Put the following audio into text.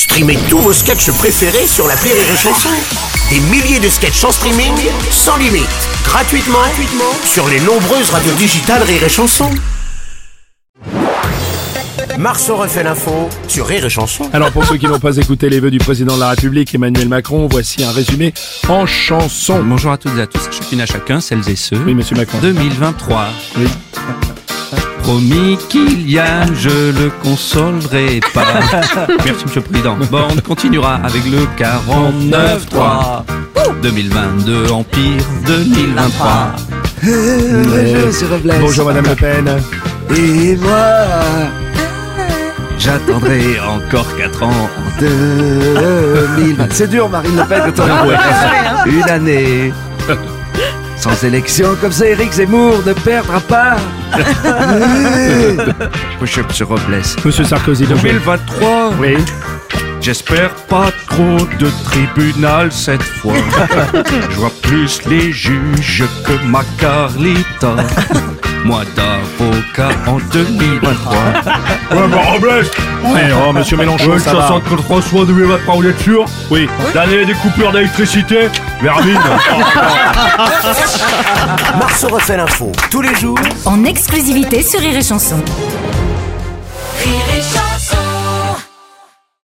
Streamez tous vos sketchs préférés sur l'appli Rire et Chanson. Des milliers de sketchs en streaming, sans limite, gratuitement sur les nombreuses radios digitales Rire et Chanson. Marceau refait l'info sur Rire et Chanson. Alors pour ceux qui n'ont pas écouté les vœux du président de la République Emmanuel Macron, voici un résumé en chanson. Bonjour à toutes et à tous, chacune à chacun, celles et ceux. Oui, monsieur Macron. 2023. Oui. Promis Kylian, je le consolerai pas. Merci monsieur le président. Bon, on continuera avec le 49.3. 2022 Empire 2023. Bonjour monsieur Robles. Bonjour madame Le Pen. Et moi, j'attendrai encore 4 ans en 2020. C'est dur Marine Le Pen quand on a une année sans élection comme ça. Éric Zemmour ne perdra pas. Bonjour monsieur Robles. Monsieur Sarkozy. 2023. Oui. J'espère pas trop de tribunal cette fois. Je vois plus les juges que ma Carlita. Moi d'avocat en 2023. Ouais, bah Robles. Ouais, oh monsieur Mélenchon, ça va. contre François 2023, vous êtes sûr? Oui. L'année des coupures d'électricité, Vermine. Marceau refait l'info tous les jours En exclusivité sur Rire et Chanson.